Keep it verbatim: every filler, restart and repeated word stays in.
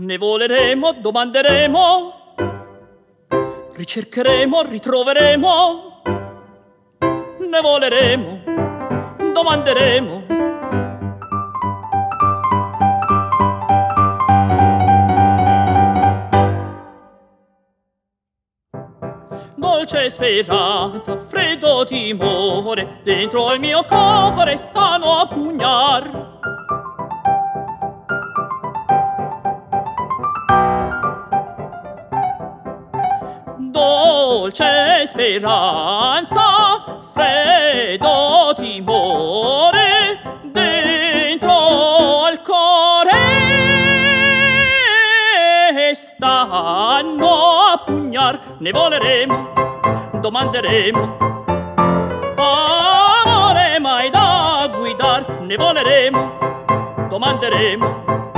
Ne voleremo, domanderemo, ricercheremo, ritroveremo. Ne voleremo, domanderemo. Dolce speranza, freddo timore, dentro al mio cuore stanno a pugnar. Dolce speranza, freddo timore, dentro al cuore stanno a pugnar. Ne voleremo, domanderemo, amore mai da guidar. Ne voleremo, domanderemo.